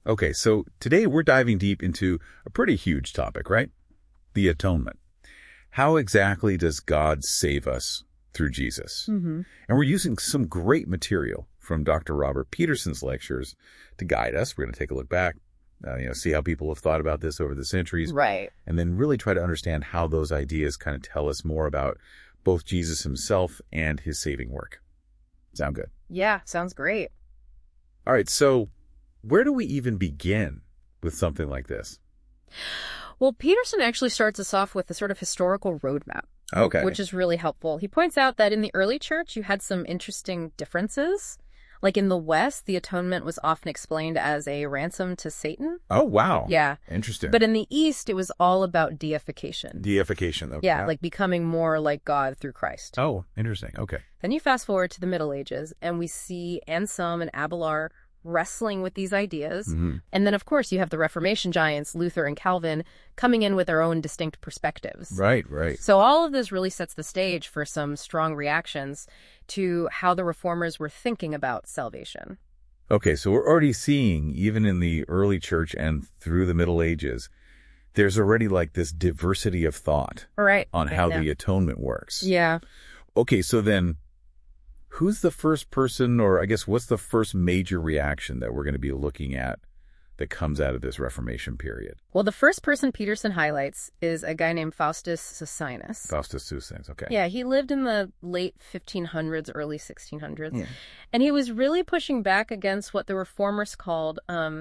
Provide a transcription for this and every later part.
Okay, so today we're diving deep into a pretty huge topic, right? The atonement. How exactly does God save us through Jesus? Mm-hmm. And we're using some great material from Dr. Robert Peterson's lectures to guide us. We're going to take a look back, see how people have thought about this over the centuries. Right. And then really try to understand how those ideas kind of tell us more about both Jesus himself and his saving work. Sound good? Yeah, sounds great. All right, so where do we even begin with something like this? Well, Peterson actually starts us off with a sort of historical roadmap. Okay. Which is really helpful. He points out that in the early church, you had some interesting differences. Like in the West, the atonement was often explained as a ransom to Satan. Oh, wow. Yeah. Interesting. But in the East, it was all about deification. Deification, though. Yeah, like becoming more like God through Christ. Oh, interesting. Okay. Then you fast forward to the Middle Ages, and we see Anselm and Abelard wrestling with these ideas. Mm-hmm. And then, of course, you have the Reformation giants, Luther and Calvin, coming in with their own distinct perspectives. Right. So all of this really sets the stage for some strong reactions to how the reformers were thinking about salvation. Okay, so we're already seeing, even in the early church and through the Middle Ages, there's already like this diversity of thought on how the atonement works. Yeah. Okay, so then who's the first person, or I guess what's the first major reaction that we're going to be looking at that comes out of this Reformation period? Well, the first person Peterson highlights is a guy named Faustus Socinus. Faustus Socinus, okay. Yeah, he lived in the late 1500s, early 1600s. Yeah. And he was really pushing back against what the reformers called,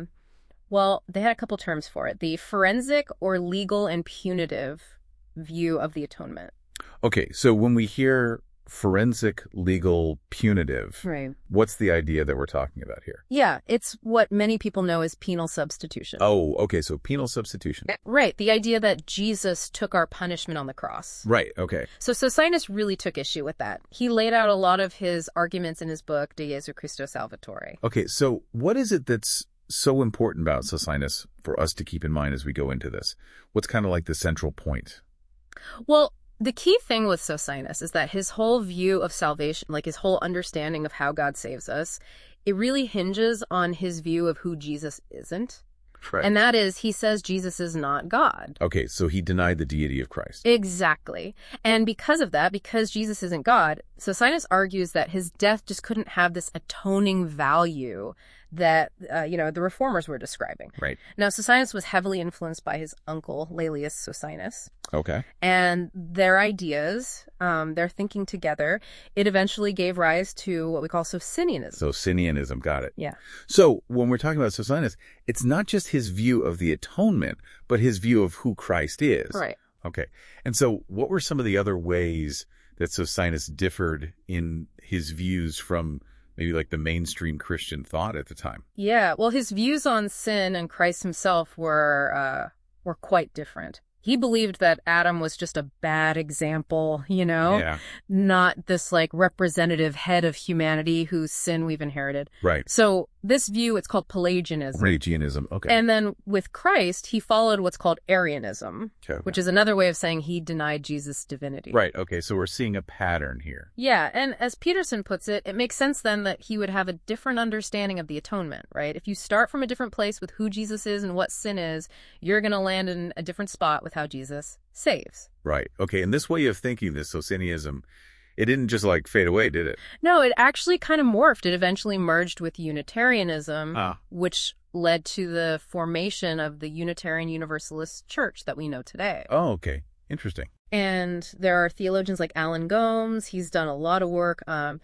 they had a couple terms for it, the forensic or legal and punitive view of the atonement. Okay, so when we hear forensic, legal, punitive, right, what's the idea that we're talking about here? Yeah, it's what many people know as penal substitution. Oh, okay, so penal substitution. Right, the idea that Jesus took our punishment on the cross. Right, okay. So Socinus really took issue with that. He laid out a lot of his arguments in his book, De Jesu Christo Salvatore. Okay, so what is it that's so important about Socinus for us to keep in mind as we go into this? What's kind of like the central point? Well, the key thing with Socinus is that his whole view of salvation, like his whole understanding of how God saves us, it really hinges on his view of who Jesus isn't. Right. And that is, he says Jesus is not God. Okay, so he denied the deity of Christ. Exactly. And because of that, because Jesus isn't God, Socinus argues that his death just couldn't have this atoning value that, the reformers were describing. Right. Now, Socinus was heavily influenced by his uncle, Laelius Socinus. Okay. And their ideas, their thinking together, it eventually gave rise to what we call Socinianism. Socinianism, got it. Yeah. So when we're talking about Socinus, it's not just his view of the atonement, but his view of who Christ is. Right. Okay. And so what were some of the other ways that Socinus differed in his views from maybe like the mainstream Christian thought at the time? Yeah. Well, his views on sin and Christ himself were quite different. He believed that Adam was just a bad example, Yeah. not this like representative head of humanity whose sin we've inherited. Right. So this view, it's called Pelagianism. Pelagianism, okay. And then with Christ, he followed what's called Arianism, Okay. which is another way of saying he denied Jesus' divinity. Right, okay, so we're seeing a pattern here. Yeah, and as Peterson puts it, it makes sense then that he would have a different understanding of the atonement, right? If you start from a different place with who Jesus is and what sin is, you're going to land in a different spot with how Jesus saves. Right, okay, and this way of thinking, this Socinianism, it didn't just like fade away, did it? No, it actually kind of morphed. It eventually merged with Unitarianism, which led to the formation of the Unitarian Universalist Church that we know today. Oh, okay. Interesting. And there are theologians like Alan Gomes. He's done a lot of work,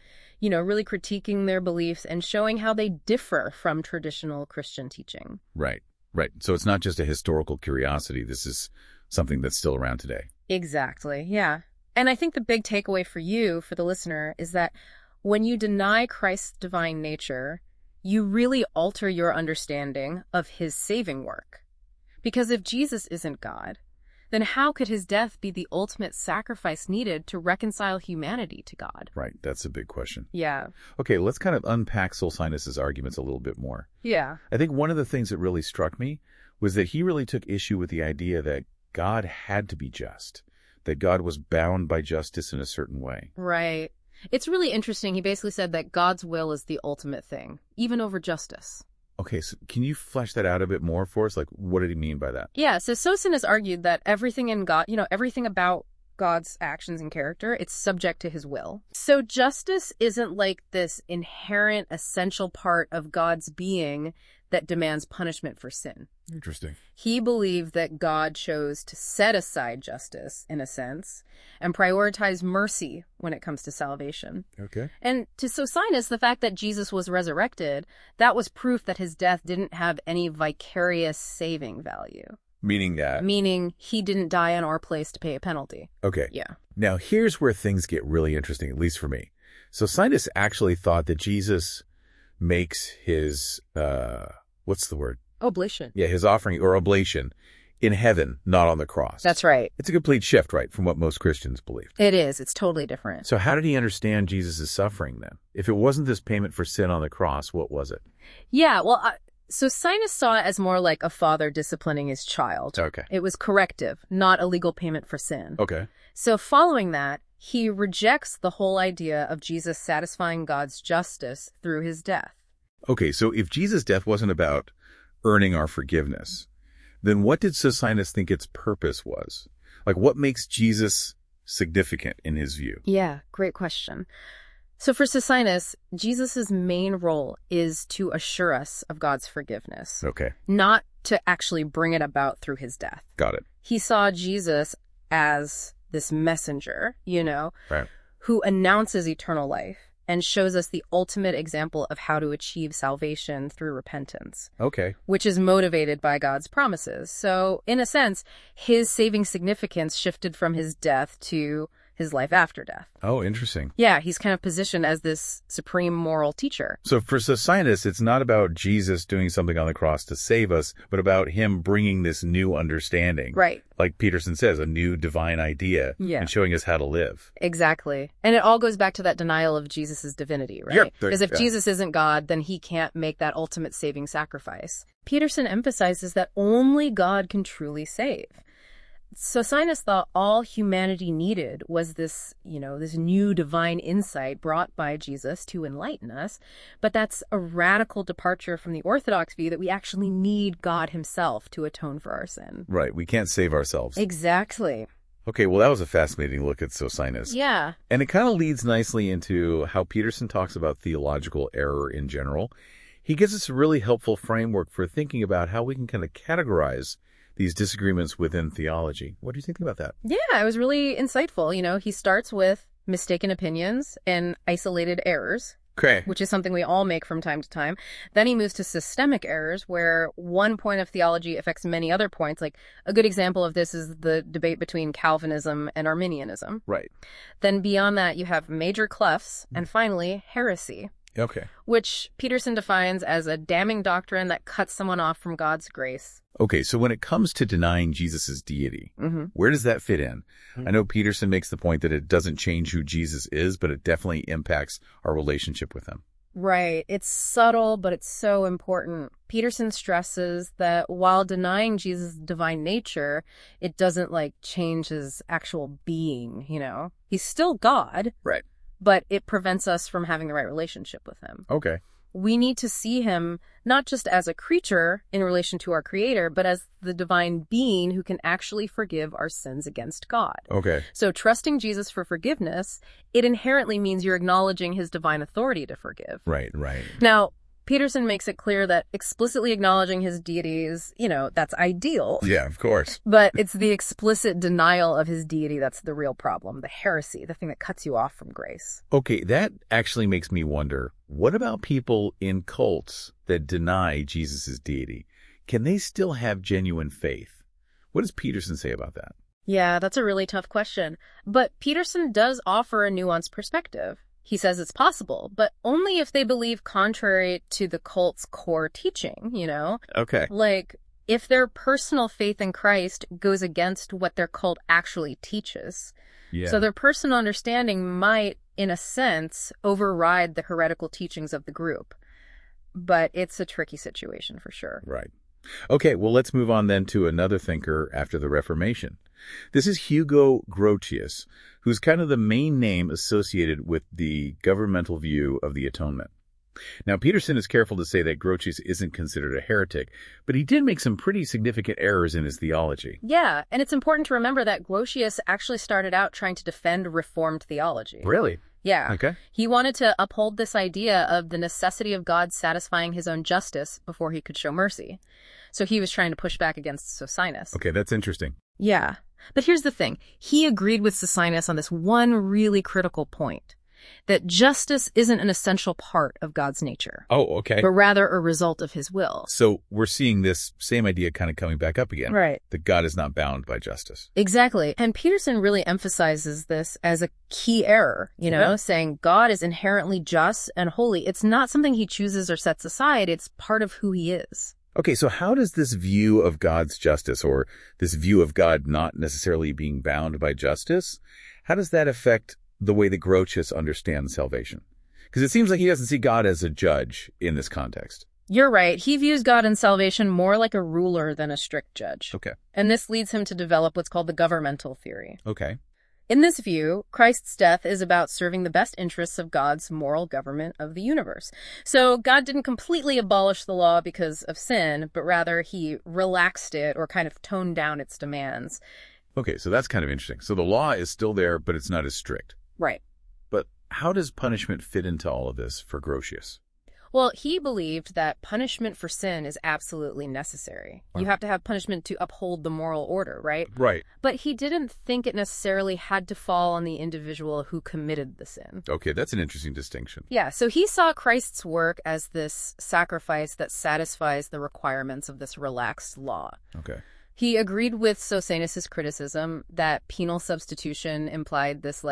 really critiquing their beliefs and showing how they differ from traditional Christian teaching. Right. So it's not just a historical curiosity. This is something that's still around today. Exactly, yeah. And I think the big takeaway for you, for the listener, is that when you deny Christ's divine nature, you really alter your understanding of his saving work. Because if Jesus isn't God, then how could his death be the ultimate sacrifice needed to reconcile humanity to God? Right, that's a big question. Yeah. Okay, let's kind of unpack Socinus' arguments a little bit more. Yeah. I think one of the things that really struck me was that he really took issue with the idea that God had to be just, that God was bound by justice in a certain way. Right. It's really interesting. He basically said that God's will is the ultimate thing, even over justice. Okay, so can you flesh that out a bit more for us? Like, what did he mean by that? Yeah, so Socinus argued that everything in God, everything about God's actions and character, it's subject to his will. So justice isn't like this inherent, essential part of God's being that demands punishment for sin. Interesting. He believed that God chose to set aside justice, in a sense, and prioritize mercy when it comes to salvation. Okay. And to Socinus, the fact that Jesus was resurrected, that was proof that his death didn't have any vicarious saving value. Meaning that? Meaning he didn't die in our place to pay a penalty. Okay. Yeah. Now, here's where things get really interesting, at least for me. Socinus actually thought that Jesus makes his, what's the word? Oblation. Yeah, his offering or oblation in heaven, not on the cross. That's right. It's a complete shift, right, from what most Christians believe. It is. It's totally different. So how did he understand Jesus' suffering then? If it wasn't this payment for sin on the cross, what was it? Yeah, well, Socinus saw it as more like a father disciplining his child. Okay. It was corrective, not a legal payment for sin. Okay. So following that, he rejects the whole idea of Jesus satisfying God's justice through his death. Okay, so if Jesus' death wasn't about earning our forgiveness, then what did Socinus think its purpose was? Like, what makes Jesus significant in his view? Yeah, great question. So for Socinus, Jesus' main role is to assure us of God's forgiveness. Okay. Not to actually bring it about through his death. Got it. He saw Jesus as this messenger, right, who announces eternal life and shows us the ultimate example of how to achieve salvation through repentance. Okay. Which is motivated by God's promises. So, in a sense, his saving significance shifted from his death to his life after death. Oh, interesting. Yeah, he's kind of positioned as this supreme moral teacher. So for Socinus, it's not about Jesus doing something on the cross to save us, but about him bringing this new understanding. Right. Like Peterson says, a new divine idea. Yeah. And showing us how to live. Exactly. And it all goes back to that denial of Jesus' divinity, right? Yep. Because if Jesus isn't God, then he can't make that ultimate saving sacrifice. Peterson emphasizes that only God can truly save. Socinus thought all humanity needed was this, this new divine insight brought by Jesus to enlighten us. But that's a radical departure from the Orthodox view that we actually need God himself to atone for our sin. Right. We can't save ourselves. Exactly. Okay, well, that was a fascinating look at Socinus. Yeah. And it kind of leads nicely into how Peterson talks about theological error in general. He gives us a really helpful framework for thinking about how we can kind of categorize these disagreements within theology. What do you think about that? Yeah, it was really insightful. He starts with mistaken opinions and isolated errors. Okay. Which is something we all make from time to time. Then he moves to systemic errors, where one point of theology affects many other points. Like a good example of this is the debate between Calvinism and Arminianism. Right. Then beyond that, you have major clefts, and finally, heresy. Okay. Which Peterson defines as a damning doctrine that cuts someone off from God's grace. Okay, so when it comes to denying Jesus' deity, where does that fit in? I know Peterson makes the point that it doesn't change who Jesus is, but it definitely impacts our relationship with him. Right. It's subtle, but it's so important. Peterson stresses that while denying Jesus' divine nature, it doesn't change his actual being, He's still God. Right. But it prevents us from having the right relationship with him. Okay. We need to see him not just as a creature in relation to our creator, but as the divine being who can actually forgive our sins against God. Okay. So trusting Jesus for forgiveness, it inherently means you're acknowledging his divine authority to forgive. Right, right. Now, Peterson makes it clear that explicitly acknowledging his deity is, that's ideal. Yeah, of course. But it's the explicit denial of his deity that's the real problem, the heresy, the thing that cuts you off from grace. Okay, that actually makes me wonder, what about people in cults that deny Jesus' deity? Can they still have genuine faith? What does Peterson say about that? Yeah, that's a really tough question. But Peterson does offer a nuanced perspective. He says it's possible, but only if they believe contrary to the cult's core teaching, Okay. Like, if their personal faith in Christ goes against what their cult actually teaches. Yeah. So their personal understanding might, in a sense, override the heretical teachings of the group. But it's a tricky situation for sure. Right. Okay, well, let's move on then to another thinker after the Reformation. This is Hugo Grotius, who's kind of the main name associated with the governmental view of the atonement. Now, Peterson is careful to say that Grotius isn't considered a heretic, but he did make some pretty significant errors in his theology. Yeah, and it's important to remember that Grotius actually started out trying to defend Reformed theology. Really? Yeah. Okay. He wanted to uphold this idea of the necessity of God satisfying his own justice before he could show mercy. So he was trying to push back against Socinus. Okay, that's interesting. Yeah. But here's the thing. He agreed with Socinus on this one really critical point, that justice isn't an essential part of God's nature. Oh, okay. But rather a result of his will. So we're seeing this same idea kind of coming back up again. Right. That God is not bound by justice. Exactly. And Peterson really emphasizes this as a key error, saying God is inherently just and holy. It's not something he chooses or sets aside. It's part of who he is. Okay, so how does this view of God's justice, or this view of God not necessarily being bound by justice, how does that affect the way that Grotius understands salvation? Because it seems like he doesn't see God as a judge in this context. You're right. He views God and salvation more like a ruler than a strict judge. Okay. And this leads him to develop what's called the governmental theory. Okay. In this view, Christ's death is about serving the best interests of God's moral government of the universe. So God didn't completely abolish the law because of sin, but rather he relaxed it or kind of toned down its demands. Okay, so that's kind of interesting. So the law is still there, but it's not as strict. Right. But how does punishment fit into all of this for Grotius? Well, he believed that punishment for sin is absolutely necessary. You have to have punishment to uphold the moral order, right? Right. But he didn't think it necessarily had to fall on the individual who committed the sin. Okay, that's an interesting distinction. Yeah, so he saw Christ's work as this sacrifice that satisfies the requirements of this relaxed law. Okay. He agreed with Socinus's criticism that penal substitution implied this,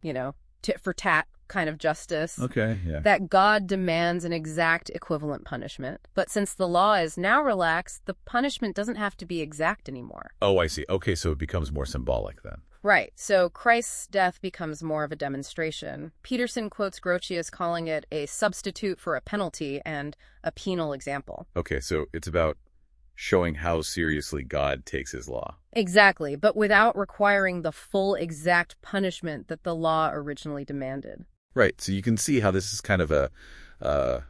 tit for tat kind of justice. Okay, yeah. That God demands an exact equivalent punishment. But since the law is now relaxed, the punishment doesn't have to be exact anymore. Oh, I see. Okay, so it becomes more symbolic then. Right. So Christ's death becomes more of a demonstration. Peterson quotes Grotius calling it a substitute for a penalty and a penal example. Okay, so it's about showing how seriously God takes his law. Exactly, but without requiring the full exact punishment that the law originally demanded. Right, so you can see how this is kind of a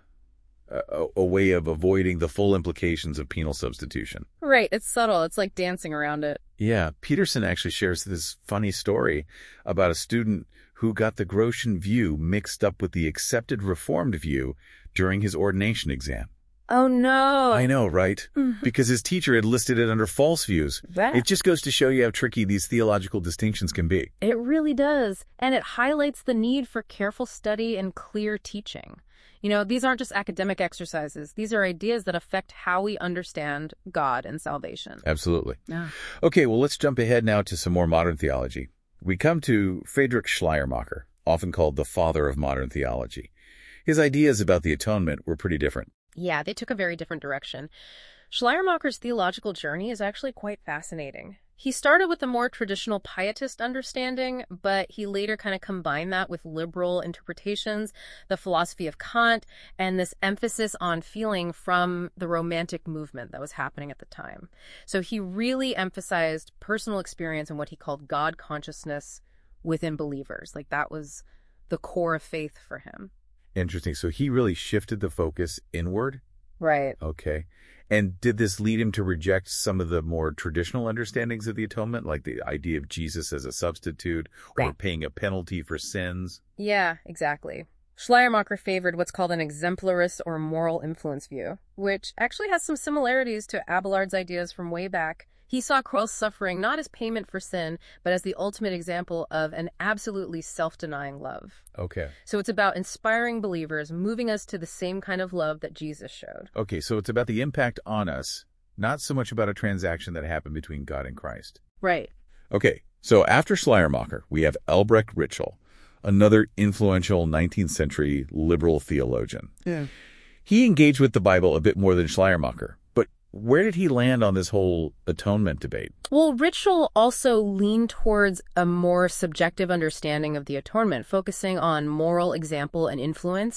way of avoiding the full implications of penal substitution. Right, it's subtle. It's like dancing around it. Yeah, Peterson actually shares this funny story about a student who got the Grotian view mixed up with the accepted Reformed view during his ordination exam. Oh, no. I know, right? Because his teacher had listed it under false views. It just goes to show you how tricky these theological distinctions can be. It really does. And it highlights the need for careful study and clear teaching. These aren't just academic exercises. These are ideas that affect how we understand God and salvation. Absolutely. Yeah. Okay, well, let's jump ahead now to some more modern theology. We come to Friedrich Schleiermacher, often called the father of modern theology. His ideas about the atonement were pretty different. Yeah, they took a very different direction. Schleiermacher's theological journey is actually quite fascinating. He started with a more traditional pietist understanding, but he later kind of combined that with liberal interpretations, the philosophy of Kant, and this emphasis on feeling from the Romantic movement that was happening at the time. So he really emphasized personal experience and what he called God consciousness within believers. Like that was the core of faith for him. Interesting. So he really shifted the focus inward? Right. Okay. And did this lead him to reject some of the more traditional understandings of the atonement, like the idea of Jesus as a substitute or paying a penalty for sins? Yeah, exactly. Schleiermacher favored what's called an exemplarist or moral influence view, which actually has some similarities to Abelard's ideas from way back. He saw Christ's suffering not as payment for sin, but as the ultimate example of an absolutely self-denying love. Okay. So it's about inspiring believers, moving us to the same kind of love that Jesus showed. Okay, so it's about the impact on us, not so much about a transaction that happened between God and Christ. Right. Okay, so after Schleiermacher, we have Albrecht Ritschl, another influential 19th century liberal theologian. Yeah. He engaged with the Bible a bit more than Schleiermacher. Where did he land on this whole atonement debate? Well, Ritschl also leaned towards a more subjective understanding of the atonement, focusing on moral example and influence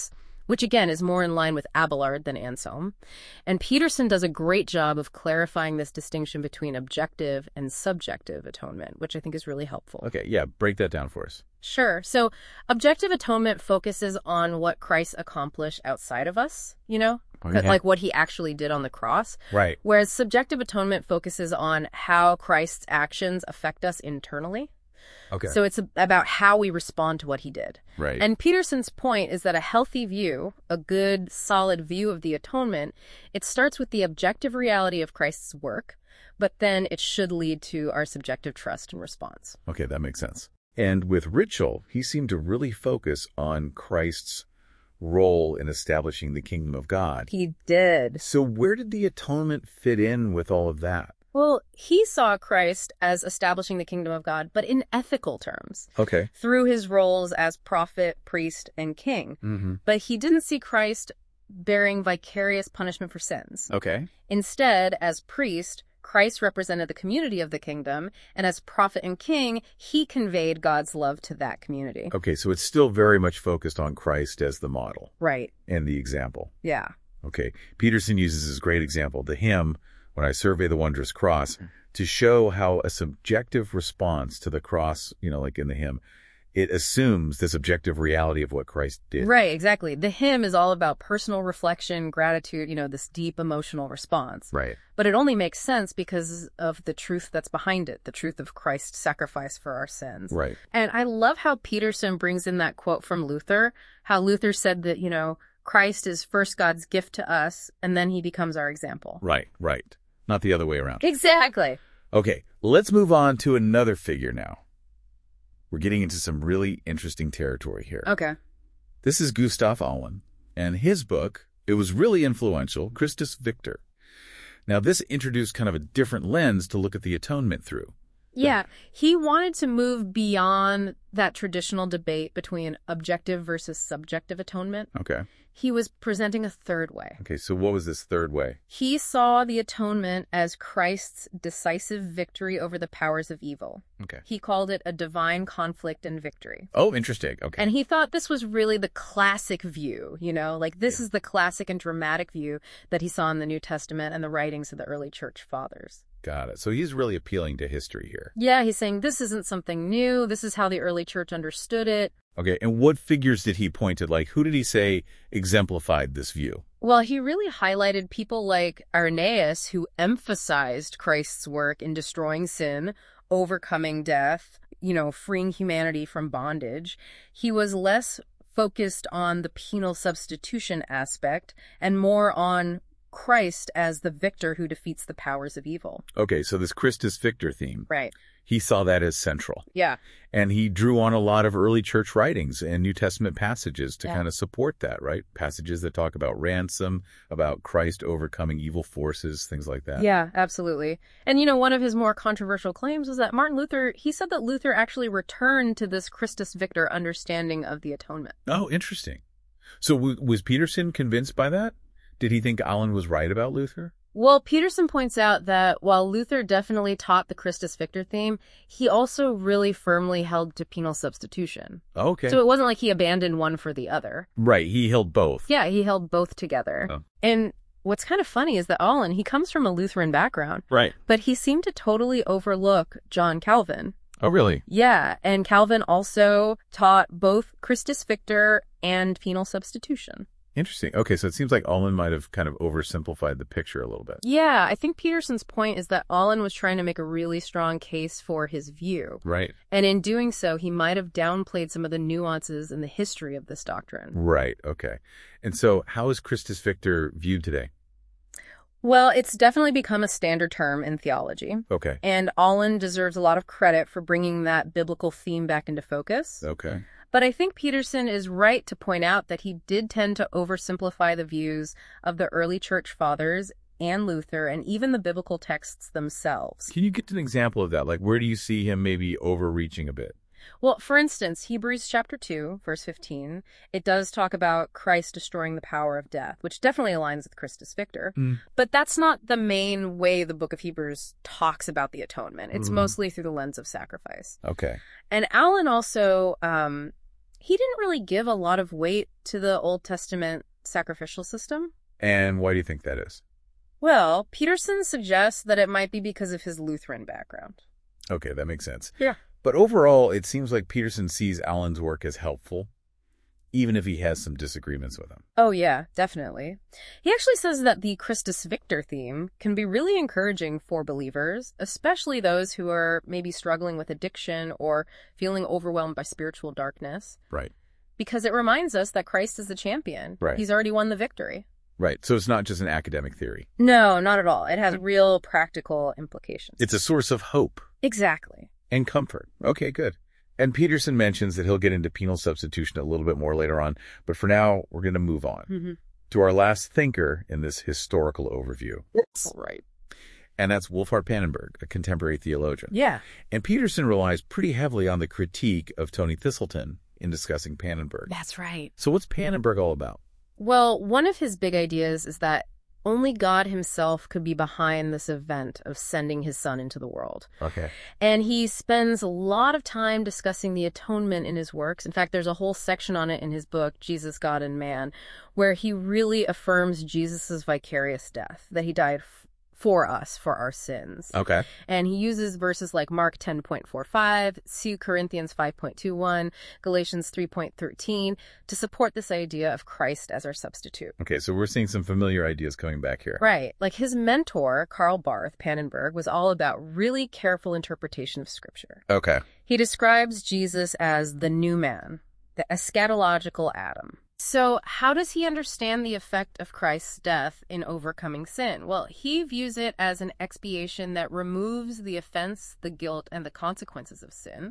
which again is more in line with Abelard than Anselm. And Peterson does a great job of clarifying this distinction between objective and subjective atonement, which I think is really helpful. Okay, yeah, break that down for us. Sure. So objective atonement focuses on what Christ accomplished outside of us, Okay. like what he actually did on the cross. Right. Whereas subjective atonement focuses on how Christ's actions affect us internally. Okay. So it's about how we respond to what he did. Right. And Peterson's point is that a healthy view, a good, solid view of the atonement, it starts with the objective reality of Christ's work, but then it should lead to our subjective trust and response. Okay, that makes sense. And with Ritschl, he seemed to really focus on Christ's role in establishing the kingdom of God. He did. So where did the atonement fit in with all of that? Well, he saw Christ as establishing the kingdom of God, but in ethical terms, Okay. through his roles as prophet, priest, and king. Mm-hmm. But he didn't see Christ bearing vicarious punishment for sins. Okay. Instead, as priest, Christ represented the community of the kingdom, and as prophet and king, he conveyed God's love to that community. Okay, so it's still very much focused on Christ as the model Right. and the example. Yeah. Okay. Peterson uses this great example, the hymn, When I Survey the Wondrous Cross, to show how a subjective response to the cross, like in the hymn, it assumes this objective reality of what Christ did. Right, exactly. The hymn is all about personal reflection, gratitude, this deep emotional response. Right. But it only makes sense because of the truth that's behind it, the truth of Christ's sacrifice for our sins. Right. And I love how Peterson brings in that quote from Luther, how Luther said that, Christ is first God's gift to us, and then he becomes our example. Right. Not the other way around. Exactly. Okay, let's move on to another figure now. We're getting into some really interesting territory here. Okay. This is Gustav Aulén, and his book, it was really influential, Christus Victor. Now, this introduced kind of a different lens to look at the atonement through. Yeah, he wanted to move beyond that traditional debate between objective versus subjective atonement. Okay. He was presenting a third way. Okay, so what was this third way? He saw the atonement as Christ's decisive victory over the powers of evil. Okay. He called it a divine conflict and victory. Oh, interesting. Okay. And he thought this was really the classic view, this is the classic and dramatic view that he saw in the New Testament and the writings of the early church fathers. Got it. So he's really appealing to history here. Yeah, he's saying this isn't something new. This is how the early church understood it. Okay, and what figures did he point to? Like, who did he say exemplified this view? Well, he really highlighted people like Irenaeus, who emphasized Christ's work in destroying sin, overcoming death, freeing humanity from bondage. He was less focused on the penal substitution aspect and more on Christ as the victor who defeats the powers of evil. Okay, so this Christus Victor theme, Right. he saw that as central. Yeah. And he drew on a lot of early church writings and New Testament passages to kind of support that, right? Passages that talk about ransom, about Christ overcoming evil forces, things like that. Yeah, absolutely. And, one of his more controversial claims was that Martin Luther, he said that Luther actually returned to this Christus Victor understanding of the atonement. Oh, interesting. So was Peterson convinced by that? Did he think Aulén was right about Luther? Well, Peterson points out that while Luther definitely taught the Christus Victor theme, he also really firmly held to penal substitution. Okay. So it wasn't like he abandoned one for the other. Right, he held both. Yeah, he held both together. Oh. And what's kind of funny is that Aulén, he comes from a Lutheran background, Right. but he seemed to totally overlook John Calvin. Oh, really? Yeah, and Calvin also taught both Christus Victor and penal substitution. Interesting. Okay, so it seems like Aulén might have kind of oversimplified the picture a little bit. Yeah, I think Peterson's point is that Aulén was trying to make a really strong case for his view. Right. And in doing so, he might have downplayed some of the nuances in the history of this doctrine. Right, okay. And so how is Christus Victor viewed today? Well, it's definitely become a standard term in theology. Okay. And Aulén deserves a lot of credit for bringing that biblical theme back into focus. Okay. But I think Peterson is right to point out that he did tend to oversimplify the views of the early church fathers and Luther and even the biblical texts themselves. Can you get an example of that? Like, where do you see him maybe overreaching a bit? Well, for instance, Hebrews chapter 2, verse 15, it does talk about Christ destroying the power of death, which definitely aligns with Christus Victor. But that's not the main way the book of Hebrews talks about the atonement. It's mostly through the lens of sacrifice. Okay. And Aulén also, He didn't really give a lot of weight to the Old Testament sacrificial system. And why do you think that is? Well, Peterson suggests that it might be because of his Lutheran background. Okay, that makes sense. Yeah. But overall, it seems like Peterson sees Allen's work as helpful, even if he has some disagreements with him. Oh, yeah, definitely. He actually says that the Christus Victor theme can be really encouraging for believers, especially those who are maybe struggling with addiction or feeling overwhelmed by spiritual darkness. Right. Because it reminds us that Christ is the champion. Right. He's already won the victory. Right. So it's not just an academic theory. No, not at all. It has real practical implications. It's a source of hope. Exactly. And comfort. Okay, good. And Peterson mentions that he'll get into penal substitution a little bit more later on, but for now, we're going to move on to our last thinker in this historical overview. Right. And that's Wolfhart Pannenberg, a contemporary theologian. Yeah. And Peterson relies pretty heavily on the critique of Tony Thistleton in discussing Pannenberg. That's right. So what's Pannenberg all about? Well, one of his big ideas is that only God himself could be behind this event of sending his son into the world. Okay. And he spends a lot of time discussing the atonement in his works. In fact, there's a whole section on it in his book, Jesus, God, and Man, where he really affirms Jesus' vicarious death, that he died for us, for our sins. Okay. And he uses verses like Mark 10.45, 2 Corinthians 5.21, Galatians 3.13 to support this idea of Christ as our substitute. Okay, so we're seeing some familiar ideas coming back here. Right. Like his mentor, Karl Barth, Pannenberg, was all about really careful interpretation of Scripture. Okay. He describes Jesus as the new man, the eschatological Adam. So how does he understand the effect of Christ's death in overcoming sin? Well, he views it as an expiation that removes the offense, the guilt, and the consequences of sin.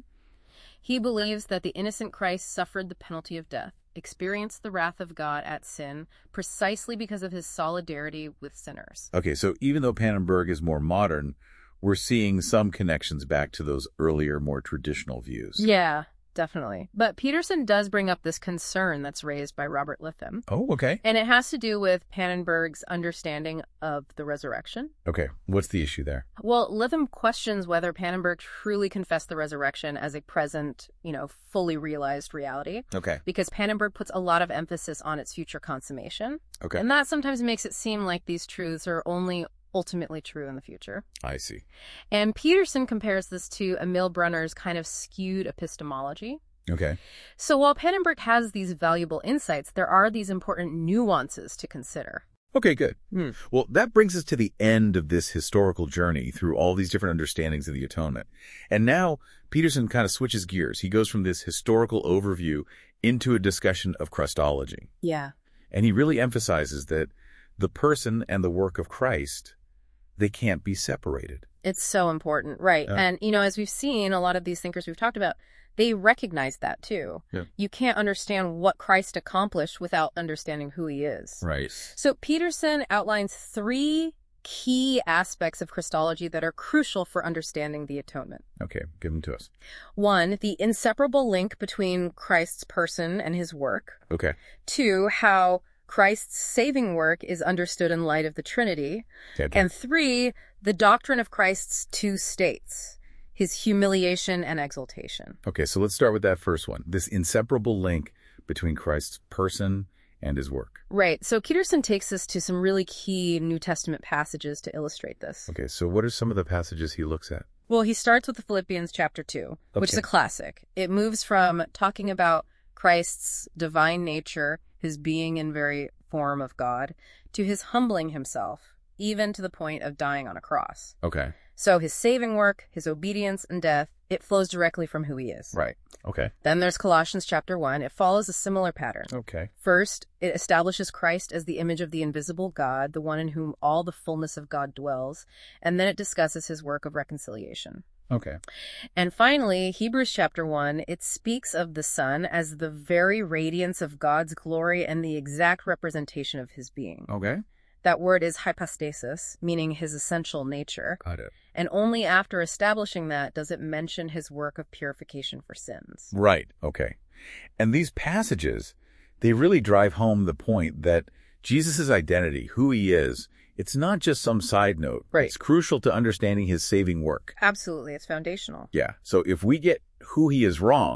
He believes that the innocent Christ suffered the penalty of death, experienced the wrath of God at sin, precisely because of his solidarity with sinners. Okay, so even though Pannenberg is more modern, we're seeing some connections back to those earlier, more traditional views. Yeah. Definitely. But Peterson does bring up this concern that's raised by Robert Litham. Oh, okay. And it has to do with Pannenberg's understanding of the resurrection. Okay. What's the issue there? Well, Litham questions whether Pannenberg truly confessed the resurrection as a present, fully realized reality. Okay. Because Pannenberg puts a lot of emphasis on its future consummation. Okay. And that sometimes makes it seem like these truths are only ultimately true in the future. I see. And Peterson compares this to Emil Brunner's kind of skewed epistemology. Okay. So while Pannenberg has these valuable insights, there are these important nuances to consider. Okay, good. Well, that brings us to the end of this historical journey through all these different understandings of the atonement. And now Peterson kind of switches gears. He goes from this historical overview into a discussion of Christology. Yeah. And he really emphasizes that the person and the work of Christ, they can't be separated. It's so important, right? Yeah. And, as we've seen, a lot of these thinkers we've talked about, they recognize that too. Yeah. You can't understand what Christ accomplished without understanding who he is. Right. So Peterson outlines 3 key aspects of Christology that are crucial for understanding the atonement. Okay, give them to us. 1, the inseparable link between Christ's person and his work. Okay. 2, how Christ's saving work is understood in light of the Trinity. Okay. And 3, the doctrine of Christ's 2 states, his humiliation and exaltation. Okay, so let's start with that first one, this inseparable link between Christ's person and his work. Right. So Peterson takes us to some really key New Testament passages to illustrate this. Okay, so what are some of the passages he looks at? Well, he starts with Philippians chapter 2, which is a classic. It moves from talking about Christ's divine nature, his being in very form of God, to his humbling himself, even to the point of dying on a cross. Okay. So his saving work, his obedience and death, it flows directly from who he is. Right. Okay. Then there's Colossians chapter 1. It follows a similar pattern. Okay. First, it establishes Christ as the image of the invisible God, the one in whom all the fullness of God dwells. And then it discusses his work of reconciliation. Okay. And finally, Hebrews chapter 1, it speaks of the Son as the very radiance of God's glory and the exact representation of his being. Okay. That word is hypostasis, meaning his essential nature. Got it. And only after establishing that does it mention his work of purification for sins. Right. Okay. And these passages, they really drive home the point that Jesus' identity, who he is, it's not just some side note. Right. It's crucial to understanding his saving work. Absolutely. It's foundational. Yeah. So if we get who he is wrong,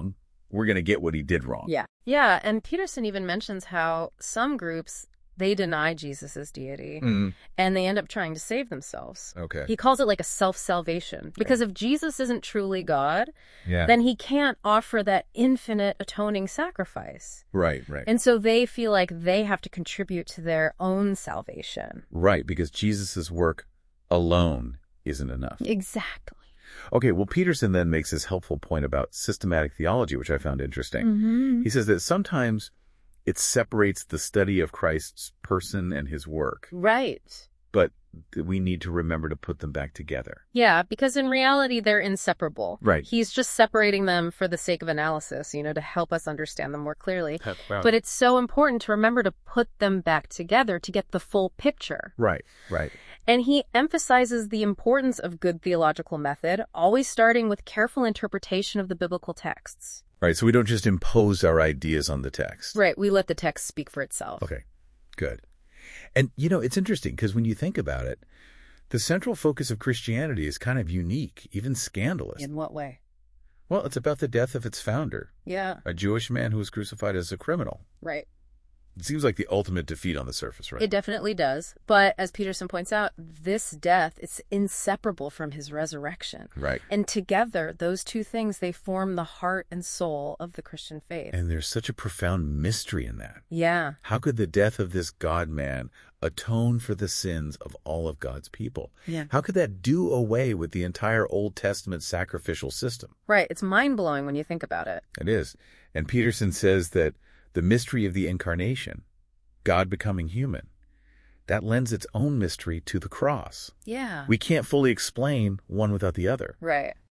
we're going to get what he did wrong. Yeah. Yeah, and Peterson even mentions how some groups, they deny Jesus' deity, and they end up trying to save themselves. Okay. He calls it like a self-salvation. Because if Jesus isn't truly God, Yeah. then he can't offer that infinite atoning sacrifice. Right. And so they feel like they have to contribute to their own salvation. Right, because Jesus' work alone isn't enough. Exactly. Okay, well, Peterson then makes this helpful point about systematic theology, which I found interesting. He says that sometimes it separates the study of Christ's person and his work, Right. but we need to remember to put them back together. Yeah, because in reality, they're inseparable. Right. He's just separating them for the sake of analysis, to help us understand them more clearly. Wow. But it's so important to remember to put them back together to get the full picture. Right. And he emphasizes the importance of good theological method, always starting with careful interpretation of the biblical texts. Right, so we don't just impose our ideas on the text. Right, we let the text speak for itself. Okay, good. And, it's interesting because when you think about it, the central focus of Christianity is kind of unique, even scandalous. In what way? Well, it's about the death of its founder, Yeah, a Jewish man who was crucified as a criminal. right. It seems like the ultimate defeat on the surface, right? It definitely does. But as Peterson points out, this death, it's inseparable from his resurrection. Right. And together, those two things, they form the heart and soul of the Christian faith. And there's such a profound mystery in that. Yeah. How could the death of this God-man atone for the sins of all of God's people? Yeah. How could that do away with the entire Old Testament sacrificial system? Right. It's mind-blowing when you think about it. It is. And Peterson says that the mystery of the incarnation, God becoming human, that lends its own mystery to the cross. Yeah. We can't fully explain one without the other. Right.